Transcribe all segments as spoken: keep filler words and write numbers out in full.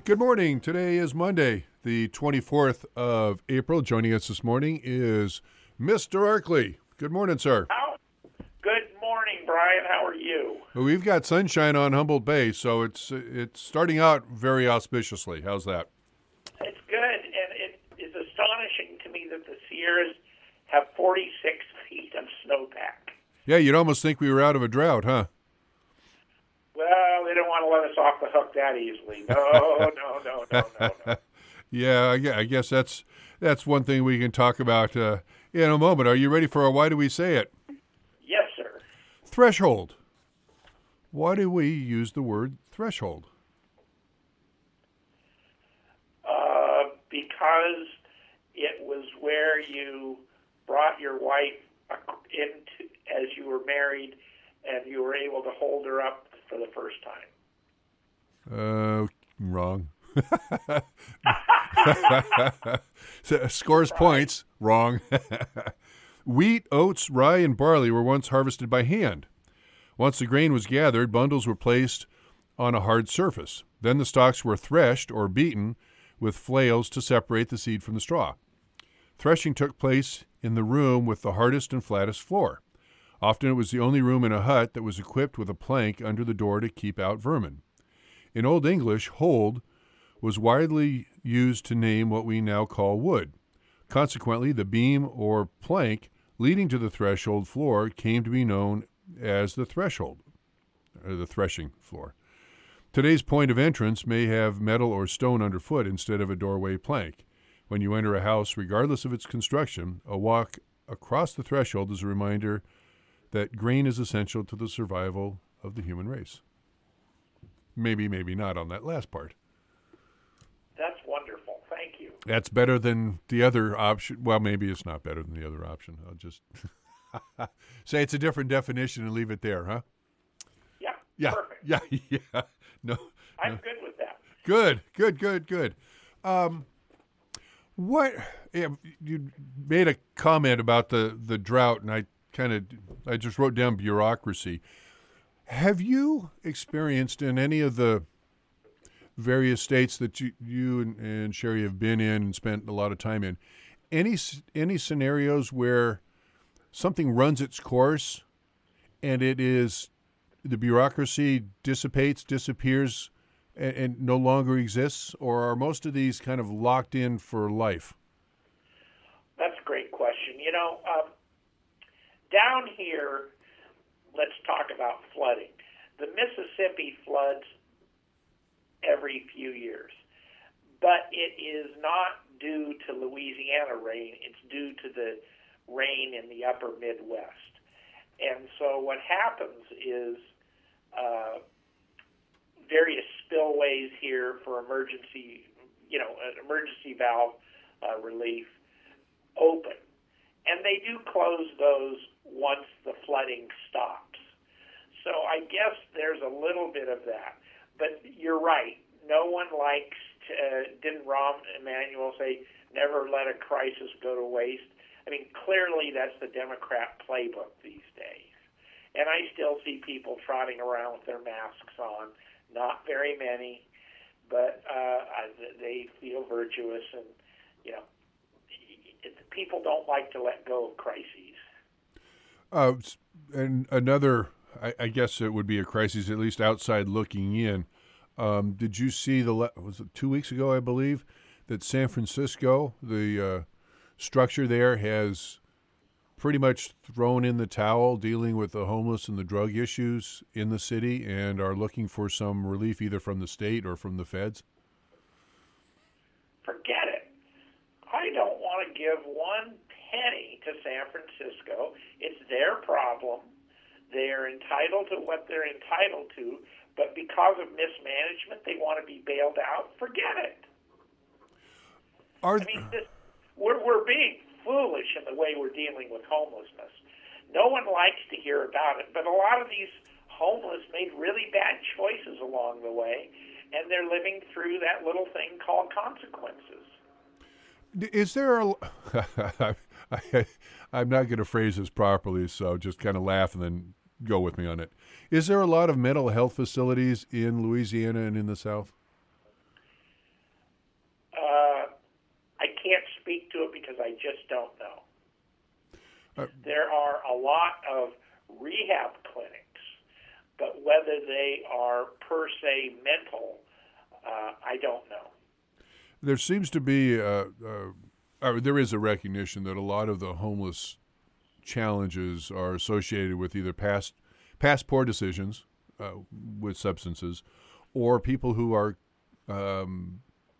Good morning. Today is Monday, the twenty-fourth of April. Joining us this morning is Mister Arkley. Good morning, sir. How? Good morning, Brian. How are you? Well, we've got sunshine on Humboldt Bay, so it's it's starting out very auspiciously. How's that? It's good, and it is astonishing to me that the Sierras have forty-six feet of snowpack. Yeah, you'd almost think we were out of a drought, huh? Well, they don't want to let us off the hook that easily. No, no, no, no, no, no. Yeah, I gue- I guess that's that's one thing we can talk about uh, in a moment. Are you ready for a Why Do We Say It? Yes, sir. Threshold. Why do we use the word threshold? Uh, because it was where you brought your wife into as you were married, and you were able to hold her up for the first time. Uh, wrong. So, scores Right. points. Wrong. Wheat, oats, rye, and barley were once harvested by hand. Once the grain was gathered, bundles were placed on a hard surface. Then the stalks were threshed or beaten with flails to separate the seed from the straw. Threshing took place in the room with the hardest and flattest floor. Often it was the only room in a hut that was equipped with a plank under the door to keep out vermin. In Old English, hold was widely used to name what we now call wood. Consequently, the beam or plank leading to the threshold floor came to be known as the threshold, or the threshing floor. Today's point of entrance may have metal or stone underfoot instead of a doorway plank. When you enter a house, regardless of its construction, a walk across the threshold is a reminder that grain is essential to the survival of the human race. Maybe, maybe not on that last part. That's wonderful. Thank you. That's better than the other option. Well, maybe it's not better than the other option. I'll just say it's a different definition and leave it there, huh? Yeah, Yeah, perfect. yeah, yeah. No, I'm no. good with that. Good, good, good, good. Um, what yeah, you made a comment about the, the drought, and I kind of I just wrote down bureaucracy. Have you experienced in any of the various states that you, you and, and Sherry have been in and spent a lot of time in, any any scenarios where something runs its course and it is the bureaucracy dissipates, disappears, and, and no longer exists, or are most of these kind of locked in for life? That's a great question. You know, um, down here, let's talk about flooding. The Mississippi floods every few years, but it is not due to Louisiana rain. It's due to the rain in the upper Midwest. And so what happens is uh, various spillways here for emergency, you know, an emergency valve uh, relief open. And they do close those once the flooding stops. So I guess there's a little bit of that. But you're right. No one likes to, uh, didn't Rahm Emanuel say, never let a crisis go to waste? I mean, clearly that's the Democrat playbook these days. And I still see people trotting around with their masks on. Not very many, but uh, they feel virtuous. And, you know, people don't like to let go of crises. Uh, and another, I, I guess it would be a crisis, at least outside looking in. Um, did you see the, was it two weeks ago, I believe, that San Francisco, the uh, structure there has pretty much thrown in the towel dealing with the homeless and the drug issues in the city and are looking for some relief either from the state or from the feds? Forget it. I don't want to give one penny to San Francisco. It's their problem. They're entitled to what they're entitled to, but because of mismanagement, they want to be bailed out. Forget it. Are I mean, this, we're, we're being foolish in the way we're dealing with homelessness. No one likes to hear about it, but a lot of these homeless made really bad choices along the way, and they're living through that little thing called consequences. Is there a, I, I'm not going to phrase this properly, so just kind of laugh and then go with me on it. Is there a lot of mental health facilities in Louisiana and in the South? speak to it because I just don't know. Uh, there are a lot of rehab clinics, but whether they are per se mental, uh, I don't know. There seems to be, uh, uh, or there is a recognition that a lot of the homeless challenges are associated with either past past poor decisions uh, with substances, or people who are, um,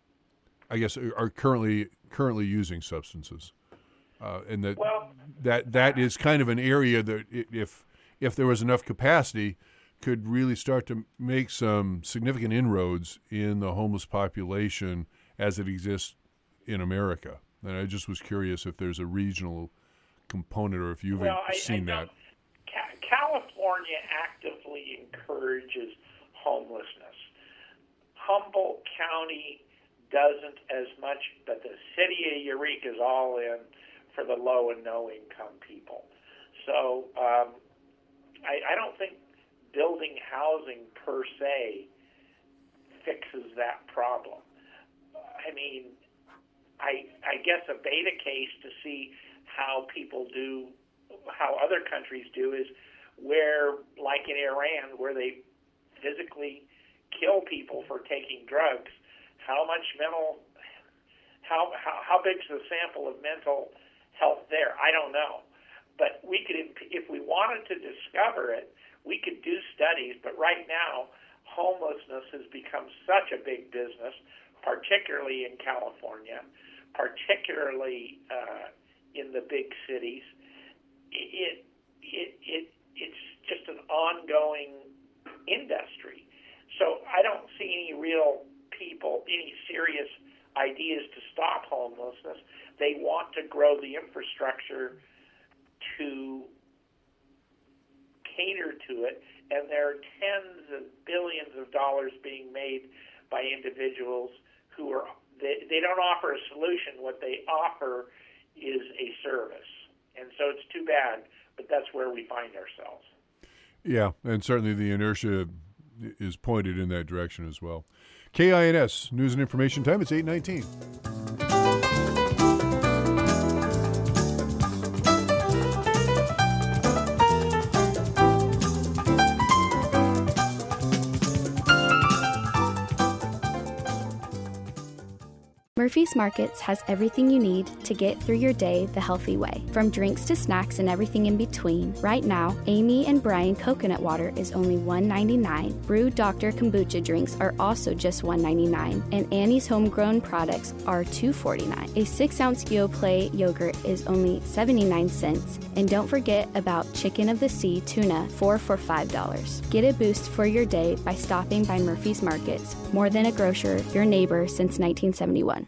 I guess, are currently currently using substances, uh, and that well, that that is kind of an area that if if there was enough capacity, could really start to make some significant inroads in the homeless population as it exists in America. And I just was curious if there's a regional component or if you've well, seen I, I that. Ca- California actively encourages homelessness. Humboldt County doesn't as much, but the city of Eureka is all in for the low and no income people. So um, I, I don't think building housing per se fixes that problem. I mean, I I guess a beta case to see how people do, how other countries do, is where, like in Iran, where they physically kill people for taking drugs. How much mental, how how, how big's the sample of mental health there? I don't know. But we could, if we wanted to discover it, we could do studies. But right now, homelessness has become such a big business, particularly in California, particularly uh, in the big cities. It, it, it, it's just an ongoing industry. So I don't see any real people, any serious ideas to stop homelessness. They want to grow the infrastructure to cater to it, and there are tens of billions of dollars being made by individuals who are, they, they don't offer a solution. What they offer is a service. And so it's too bad, but that's where we find ourselves. Yeah, and certainly the inertia is pointed in that direction as well. K I N S, News and Information Time, it's eight nineteen. Murphy's Markets has everything you need to get through your day the healthy way. From drinks to snacks and everything in between, right now, Amy and Brian coconut water is only one ninety-nine. Brew Doctor kombucha drinks are also just one ninety-nine, and Annie's homegrown products are two forty-nine. A six-ounce Yoplait yogurt is only seventy-nine cents, and don't forget about Chicken of the Sea tuna, four for five dollars. Get a boost for your day by stopping by Murphy's Markets. More than a grocer, your neighbor since nineteen seventy-one.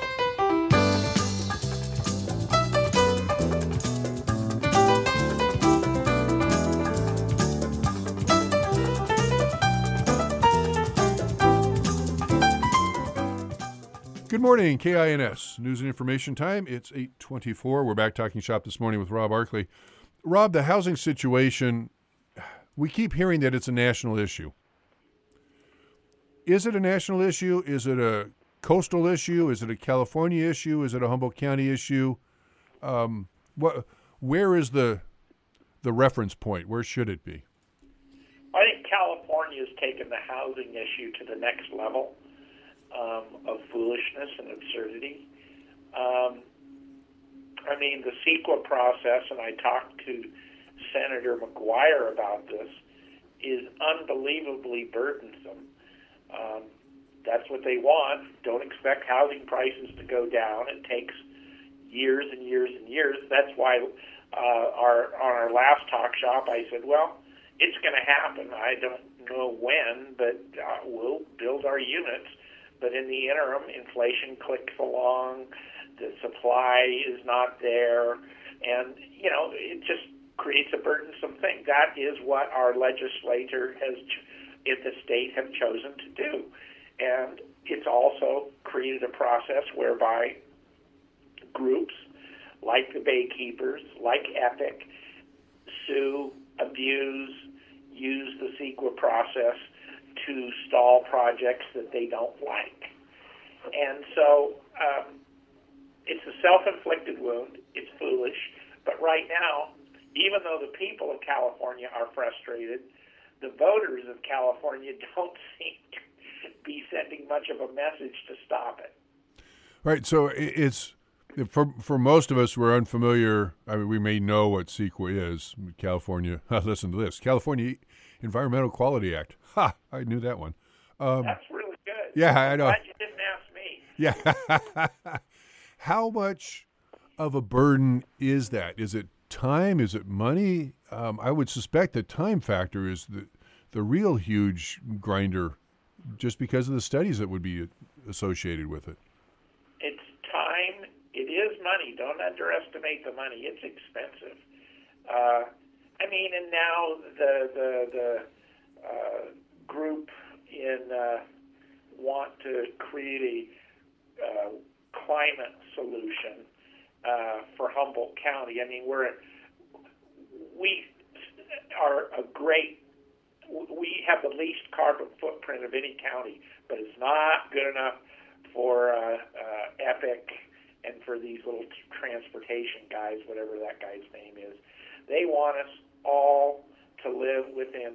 Good morning, K I N S, News and Information Time. It's eight twenty-four. We're back talking shop this morning with Rob Arkley. Rob, the housing situation, we keep hearing that it's a national issue. Is it a national issue? Is it a coastal issue? Is it a California issue? Is it a Humboldt County issue? Um, what, where is the the reference point? Where should it be? I think California has taken the housing issue to the next level. Um, of foolishness and absurdity. Um, I mean, the CEQA process, and I talked to Senator McGuire about this, is unbelievably burdensome. Um, that's what they want. Don't expect housing prices to go down. It takes years and years and years. That's why uh, our on our last talk shop, I said, well, it's going to happen. I don't know when, but uh, we'll build our units. But in the interim, inflation clicks along, the supply is not there, and, you know, it just creates a burdensome thing. That is what our legislature has, in the state, have chosen to do. And it's also created a process whereby groups like the Baykeepers, like EPIC, sue, abuse, use the CEQA process to stall projects that they don't like. And so um, it's a self-inflicted wound. It's foolish. But right now, even though the people of California are frustrated, the voters of California don't seem to be sending much of a message to stop it. Right. So it's for for most of us who are unfamiliar. I mean, we may know what CEQA is. California. Listen to this: California Environmental Quality Act. Ha! I knew that one. Um, That's really good. Yeah, I know. I'm glad you didn't ask me. Yeah. How much of a burden is that? Is it time? Is it money? Um, I would suspect the time factor is the the real huge grinder, just because of the studies that would be associated with it. It's time. It is money. Don't underestimate the money. It's expensive. Uh, I mean, and now the the the uh, group in uh, want to create a uh, climate solution uh, for Humboldt County. I mean, we're we are a great. We have the least carbon footprint of any county, but it's not good enough for uh, uh, EPIC and for these little t- transportation guys, whatever that guy's name is. They want us all to live within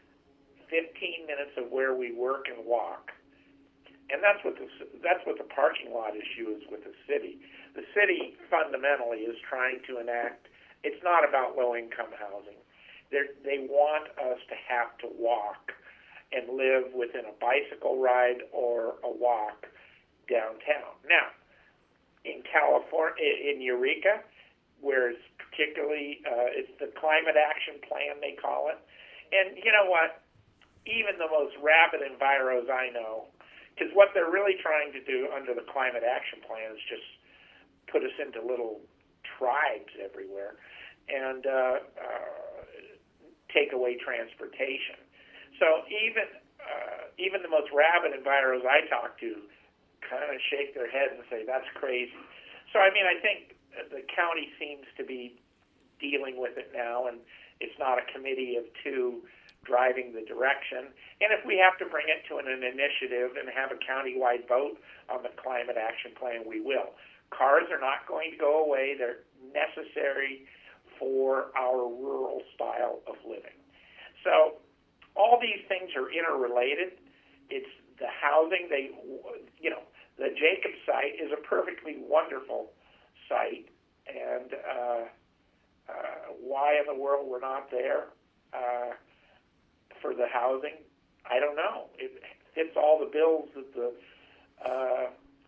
fifteen minutes of where we work and walk. And that's what the, that's what the parking lot issue is with the city. The city fundamentally is trying to enact, it's not about low-income housing. They're, they want us to have to walk and live within a bicycle ride or a walk downtown. Now, in California, in Eureka, where it's particularly, uh, it's the Climate Action Plan, they call it. And you know what? Even the most rabid enviros I know, because what they're really trying to do under the Climate Action Plan is just put us into little tribes everywhere and uh, uh, take away transportation. So even uh, even the most rabid enviros I talk to kind of shake their head and say, that's crazy. So, I mean, I think the county seems to be dealing with it now, and it's not a committee of two driving the direction. And if we have to bring it to an, an initiative and have a county-wide vote on the Climate Action Plan, we will. Cars are not going to go away. They're necessary for our rural style of living. So all these things are interrelated. It's the housing. They, you know, the Jacob site is a perfectly wonderful site, and uh, uh, why in the world we're not there uh, for the housing, I don't know. It fits all the bills that the uh,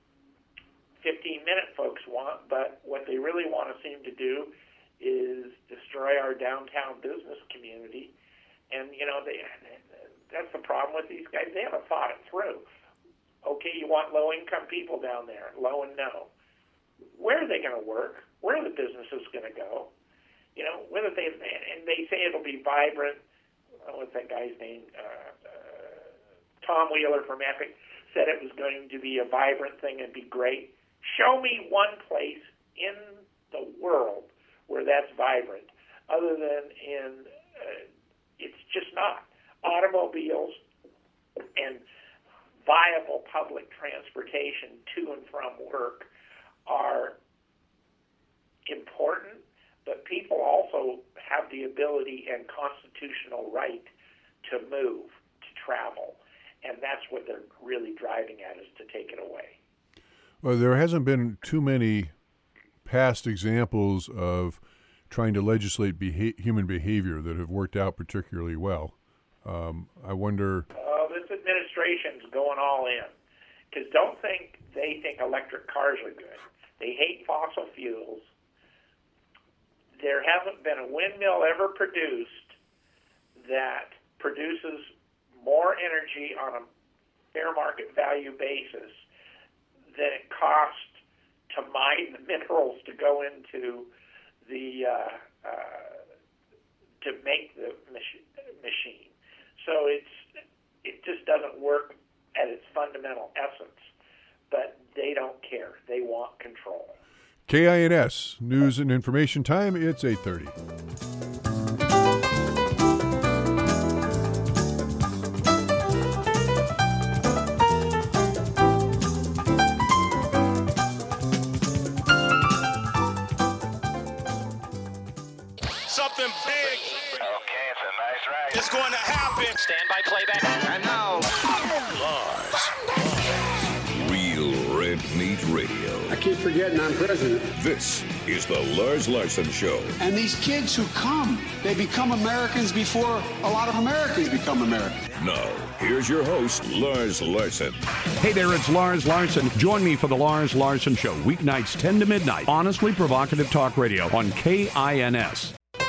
fifteen-minute folks want, but what they really want to seem to do is destroy our downtown business community. And, you know, they, that's the problem with these guys. They haven't thought it through. Okay, you want low-income people down there, low and no. Where are they going to work? Where are the businesses going to go? You know, whether they, and they say it'll be vibrant. What's that guy's name? Uh, uh, Tom Wheeler from EPIC said it was going to be a vibrant thing and be great. Show me one place in the world where that's vibrant, other than in, uh, it's just not. Automobiles and viable public transportation to and from work are important, but people also have the ability and constitutional right to move, to travel, and that's what they're really driving at, is to take it away. Well, there hasn't been too many past examples of trying to legislate beha- human behavior that have worked out particularly well. Um, I wonder... Uh, this administration's going all in, because don't think they think electric cars are good. They hate fossil fuels. There hasn't been a windmill ever produced that produces more energy on a fair market value basis than it costs to mine the minerals to go into the uh, uh, to make the mach- machine. So it's it just doesn't work at its fundamental essence. But they don't care. They want control. K I N S News and Information Time. It's eight thirty. something big. Okay, it's a nice ride. It's going to happen. Stand by playback. And now, Lars. Real Red Meat Radio. I keep forgetting I'm president. This is the Lars Larson Show. And these kids who come, they become Americans before a lot of Americans become Americans. Now, here's your host, Lars Larson. Hey there, it's Lars Larson. Join me for the Lars Larson Show, weeknights ten to midnight. Honestly provocative talk radio on K I N S.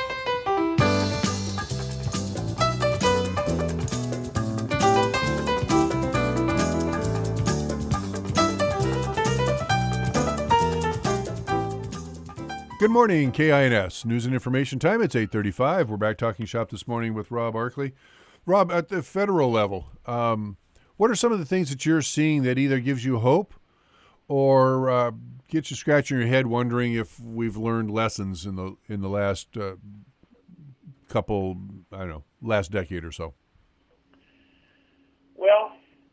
Good morning, K I N S. News and information time. It's eight thirty-five. We're back talking shop this morning with Rob Arkley. Rob, at the federal level, um, what are some of the things that you're seeing that either gives you hope or uh, gets you scratching your head wondering if we've learned lessons in the in the last uh, couple, I don't know, last decade or so? Well,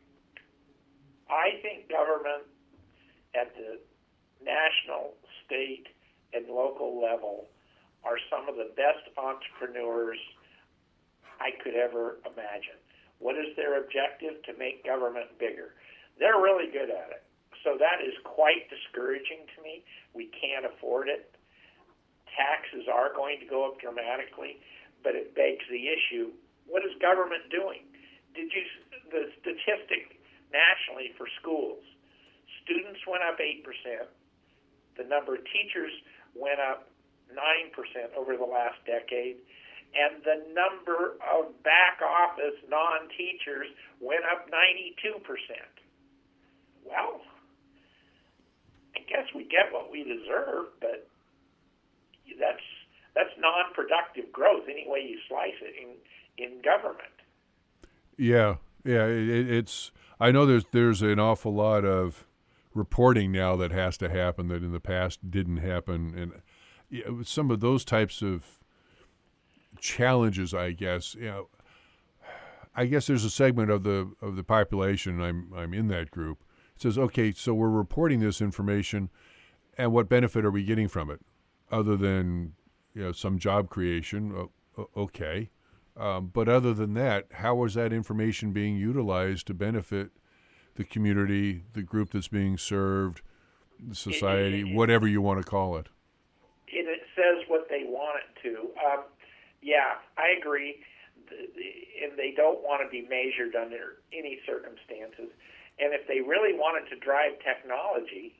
I think government at the national, state, and local level are some of the best entrepreneurs I could ever imagine. What is their objective? To make government bigger. They're really good at it. So that is quite discouraging to me. We can't afford it. Taxes are going to go up dramatically, but it begs the issue, what is government doing? Did you, the statistic nationally for schools, students went up eight percent. The number of teachers went up nine percent over the last decade, and the number of back office non-teachers went up ninety-two percent. Well, I guess we get what we deserve, but that's that's non-productive growth any way you slice it in, in government. Yeah, yeah, it, it's. I know there's there's an awful lot of reporting now that has to happen that in the past didn't happen, and yeah, some of those types of challenges, I guess, you know, I guess there's a segment of the of the population, I'm I'm in that group, it says, okay, so we're reporting this information, and what benefit are we getting from it, other than, you know, some job creation? Okay, um, but other than that, how is that information being utilized to benefit the community, the group that's being served, the society, it, it, whatever you want to call it? It, it says what they want it to. Um, yeah, I agree. The, the, and they don't want to be measured under any circumstances. And if they really wanted to drive technology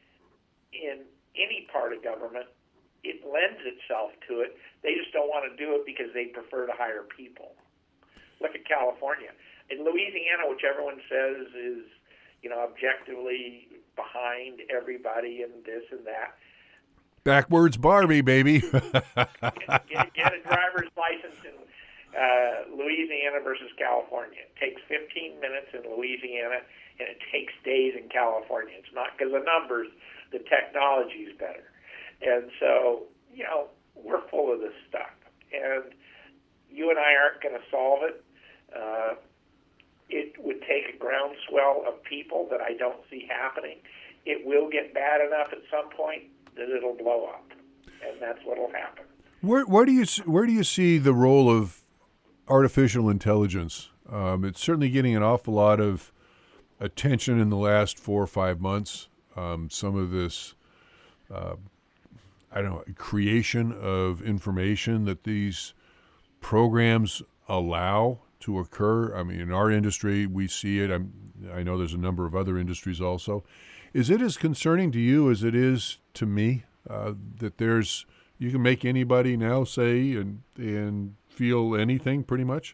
in any part of government, it lends itself to it. They just don't want to do it because they prefer to hire people. Look at California. In Louisiana, which everyone says is, you know, objectively behind everybody and this and that. Backwards Barbie, baby. get, get, get a driver's license in uh, Louisiana versus California. It takes fifteen minutes in Louisiana, and it takes days in California. It's not because of numbers. The technology is better. And so, you know, we're full of this stuff. And you and I aren't going to solve it. Uh, It would take a groundswell of people that I don't see happening. It will get bad enough at some point that it'll blow up, and that's what will happen. Where, where do you where do you see the role of artificial intelligence? Um, it's certainly getting an awful lot of attention in the last four or five months. Um, some of this, uh, I don't know, creation of information that these programs allow to occur. I mean, in our industry, we see it. I'm, I know there's a number of other industries also. Is it as concerning to you as it is to me uh, that there's you can make anybody now say and and feel anything pretty much?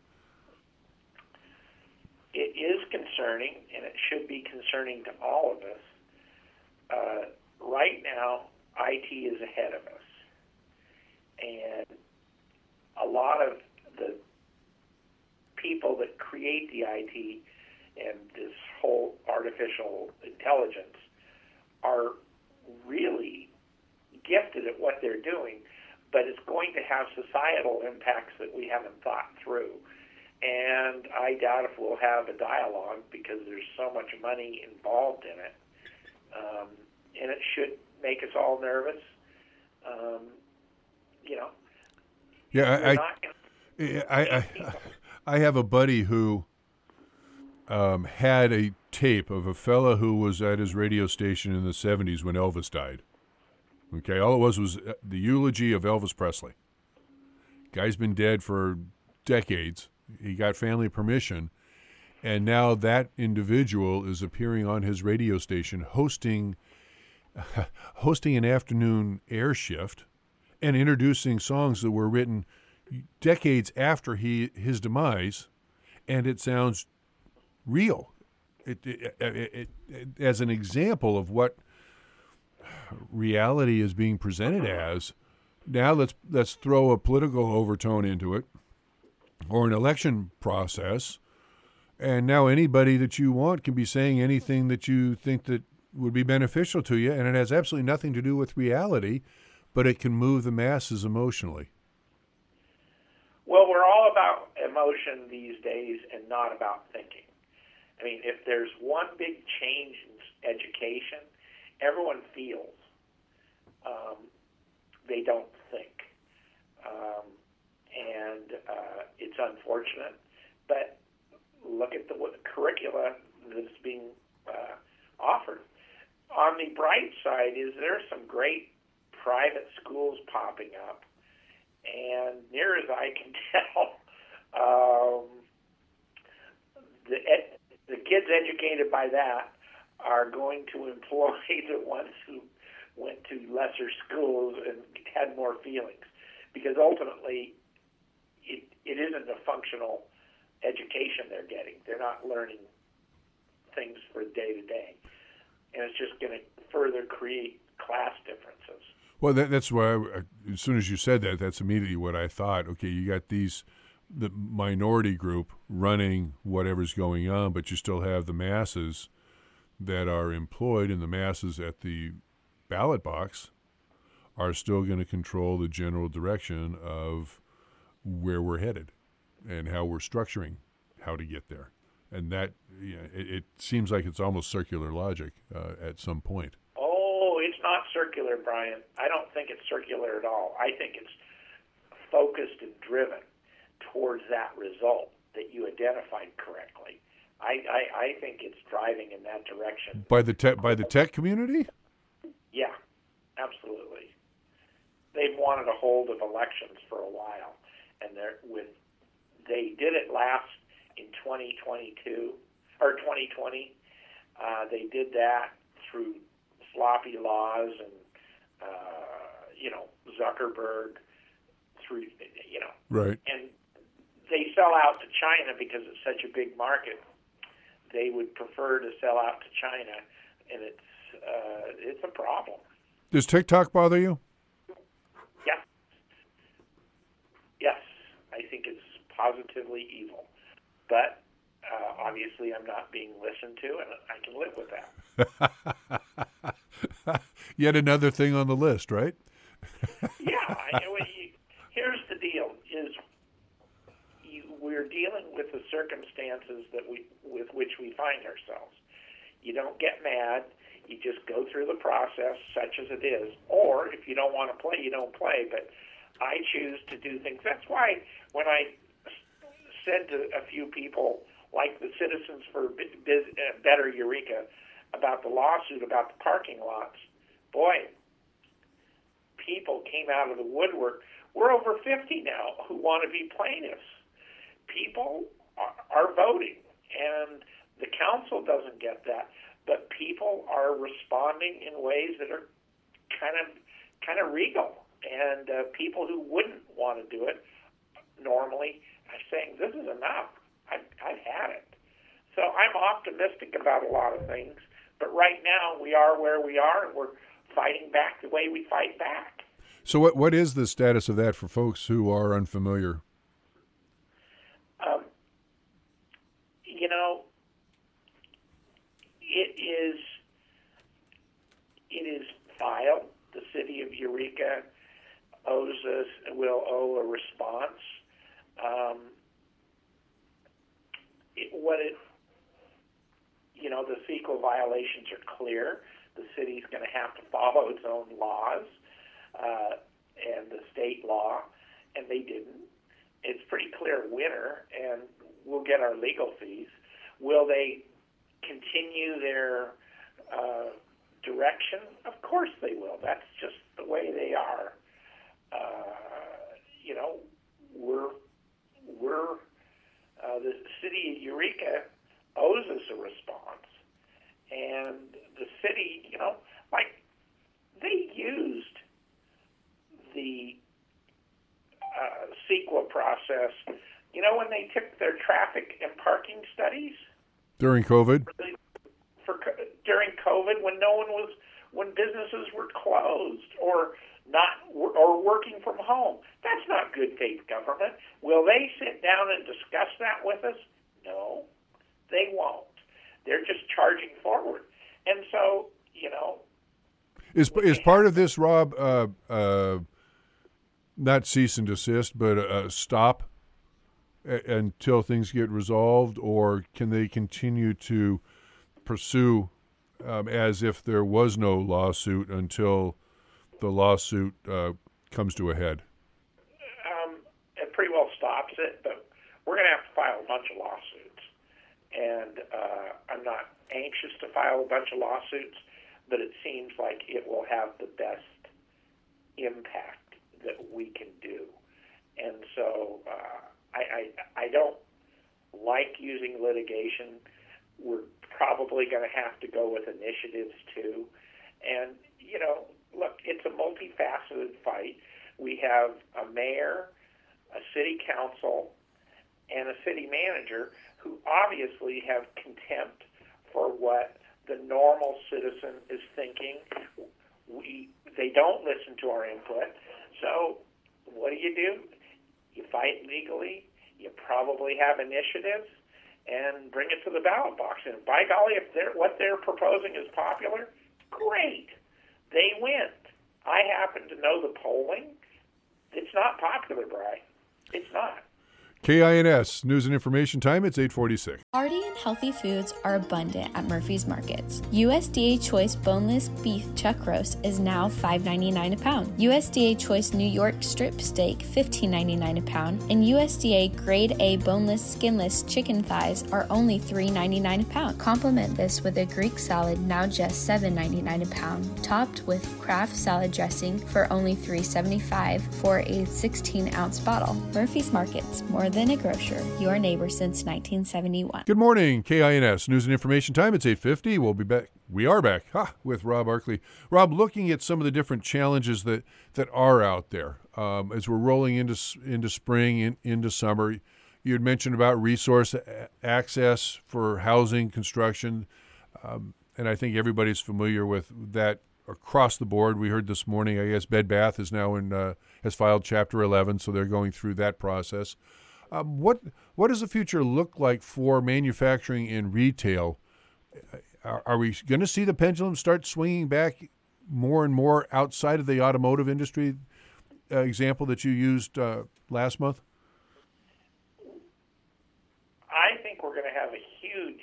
It is concerning, and it should be concerning to all of us. Uh, right now, I T is ahead of us, and a lot of the people that create the I T and this whole artificial intelligence are really gifted at what they're doing, but it's going to have societal impacts that we haven't thought through. And I doubt if we'll have a dialogue because there's so much money involved in it. Um, and it should make us all nervous. Um, you know, Yeah, You're I, not gonna- I, I, I, I have a buddy who um, had a tape of a fella who was at his radio station in the seventies when Elvis died. Okay, all it was was the eulogy of Elvis Presley. Guy's been dead for decades. He got family permission, and now that individual is appearing on his radio station hosting hosting an afternoon air shift and introducing songs that were written decades after he his demise, and it sounds real. It, it, it, it, it as an example of what reality is being presented as. Now let's let's throw a political overtone into it, or an election process, and now anybody that you want can be saying anything that you think that would be beneficial to you, and it has absolutely nothing to do with reality, but it can move the masses emotionally. Well, we're all about emotion these days and not about thinking. I mean, if there's one big change in education, everyone feels. Um, they don't think. Um, and uh, it's unfortunate. But look at the what, curricula that's being uh, offered. On the bright side is there's some great private schools popping up. And near as I can tell, um, the ed- the kids educated by that are going to employ the ones who went to lesser schools and had more feelings, because ultimately it it isn't a functional education they're getting. They're not learning things for day to day, and it's just going to further create class differences. Well, that, that's why, I, as soon as you said that, that's immediately what I thought. Okay, you got these, the minority group running whatever's going on, but you still have the masses that are employed, and the masses at the ballot box are still going to control the general direction of where we're headed and how we're structuring how to get there. And that, you know, it, it seems like it's almost circular logic uh, at some point. Oh, it's not circular, Brian. I don't think it's circular at all. I think it's focused and driven towards that result that you identified correctly. I, I, I think it's driving in that direction. By the tech, by the tech community? Yeah, absolutely. They've wanted a hold of elections for a while, and they're with they did it last in twenty twenty-two or twenty twenty. Uh, they did that through sloppy laws and uh, you know Zuckerberg through you know right. And they sell out to China because it's such a big market. They would prefer to sell out to China, and it's uh, it's a problem. Does TikTok bother you? Yeah. Yes, I think it's positively evil, but uh, obviously I'm not being listened to, and I can live with that. Yet another thing on the list, right? Yeah. I, you, here's the deal: is you, we're dealing with the circumstances that we with which we find ourselves. You don't get mad. You just go through the process, such as it is. Or if you don't want to play, you don't play. But I choose to do things. That's why when I said to a few people, like the Citizens for Biz, uh, Better Eureka, about the lawsuit about the parking lots, boy, people came out of the woodwork. We're over fifty now who want to be plaintiffs. People are, are voting, and the council doesn't get that. But people are responding in ways that are kind of kind of regal, and uh, people who wouldn't want to do it normally are saying, "This is enough. I've, I've had it." So I'm optimistic about a lot of things, but right now we are where we are, and we're fighting back the way we fight back. So what what is the status of that for folks who are unfamiliar? Um, you know. It is it is filed. The city of Eureka owes us will owe a response. Um, it, what it you know the C E Q A violations are clear. The city's going to have to follow its own laws uh, and the state law, and they didn't. It's pretty clear winner, and we'll get our legal fees. Will they continue their uh, direction? Of course they will. That's just the way they are. Uh, you know, we're we're uh, the city of Eureka owes us a response, and the city, you know, like they used the uh, CEQA process. You know, when they took their traffic and parking studies During COVID? for, the, for during COVID, when no one was, when businesses were closed or not, or working from home. That's not good faith government. Will they sit down and discuss that with us? No, they won't. They're just charging forward. And so, you know. Is is part of this, Rob, uh, uh, not cease and desist, but uh, stop a- until things get resolved, or can they continue to pursue um, as if there was no lawsuit until the lawsuit uh, comes to a head? Um, it pretty well stops it, but we're going to have to file a bunch of lawsuits. And uh, I'm not anxious to file a bunch of lawsuits, but it seems like it will have the best impact that we can do. And so uh, I, I, I don't like using litigation. We're probably going to have to go with initiatives too. And, you know, look, it's a multifaceted fight. We have a mayor, a city council, and a city manager who obviously have contempt for what the normal citizen is thinking. We they don't listen to our input. So what do you do? You fight legally. You probably have initiatives, and bring it to the ballot box. And by golly, if they're, what they're proposing is popular, great. They win. I happen to know the polling. It's not popular, Bri. It's not. K I N S, News and Information Time, it's eight forty-six. Hearty and healthy foods are abundant at Murphy's Markets. U S D A Choice Boneless Beef Chuck Roast is now five ninety-nine a pound. U S D A Choice New York Strip Steak fifteen ninety-nine a pound, and U S D A Grade A Boneless Skinless Chicken Thighs are only three ninety-nine a pound. Complement this with a Greek salad, now just seven ninety-nine a pound, topped with Kraft salad dressing for only three seventy-five for a sixteen ounce bottle. Murphy's Markets, more than a grocer, your neighbor since nineteen seventy-one. Good morning, K I N S, News and Information Time, it's eight fifty. We'll be back. We are back ha, with Rob Arkley. Rob, looking at some of the different challenges that, that are out there um, as we're rolling into into spring, in, into summer. You had mentioned about resource a- access for housing, construction, um, and I think everybody's familiar with that across the board. We heard this morning, I guess Bed Bath is now in uh, has filed Chapter eleven, so they're going through that process. Um, what what does the future look like for manufacturing and retail? Are, are we going to see the pendulum start swinging back more and more outside of the automotive industry? Uh, example that you used uh, last month. I think we're going to have a huge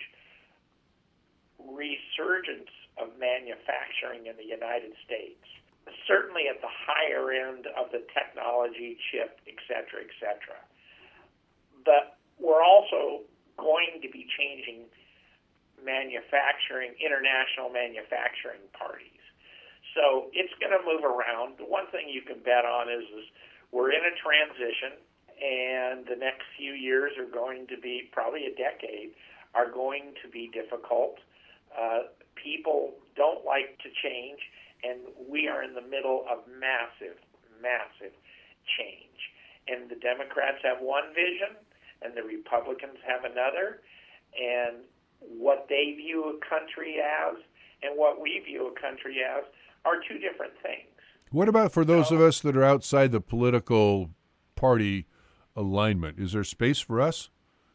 resurgence of manufacturing in the United States. Certainly at the higher end of the technology, chip, et cetera, et cetera. But we're also going to be changing manufacturing, international manufacturing parties. So it's going to move around. The one thing you can bet on is, is we're in a transition, and the next few years are going to be, probably a decade, are going to be difficult. Uh, people don't like to change, and we are in the middle of massive, massive change. And the Democrats have one vision, and the Republicans have another, and what they view a country as and what we view a country as are two different things. What about for those so, of us that are outside the political party alignment? Is there space for us?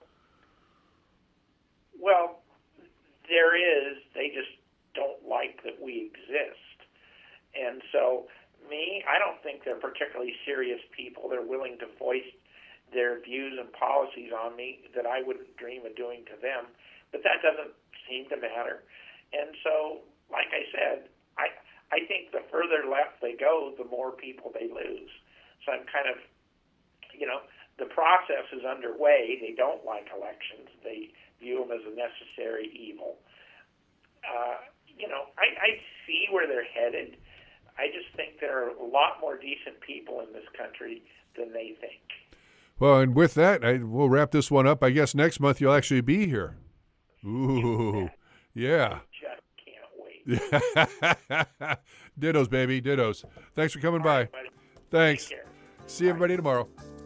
Well, there is. They just don't like that we exist. And so, me, I don't think they're particularly serious people. They're willing to voice their views and policies on me that I wouldn't dream of doing to them, but that doesn't seem to matter. And so, like I said, I I think the further left they go, the more people they lose. So I'm kind of you know, the process is underway. They don't like elections. They view them as a necessary evil. Uh, you know, I, I see where they're headed. I just think there are a lot more decent people in this country than they think. Well, and with that, I, we'll wrap this one up. I guess next month you'll actually be here. Ooh, yeah. Just can't wait. Dittos, baby, dittos. Thanks for coming All by. right, buddy. Thanks. Take care. See everybody tomorrow.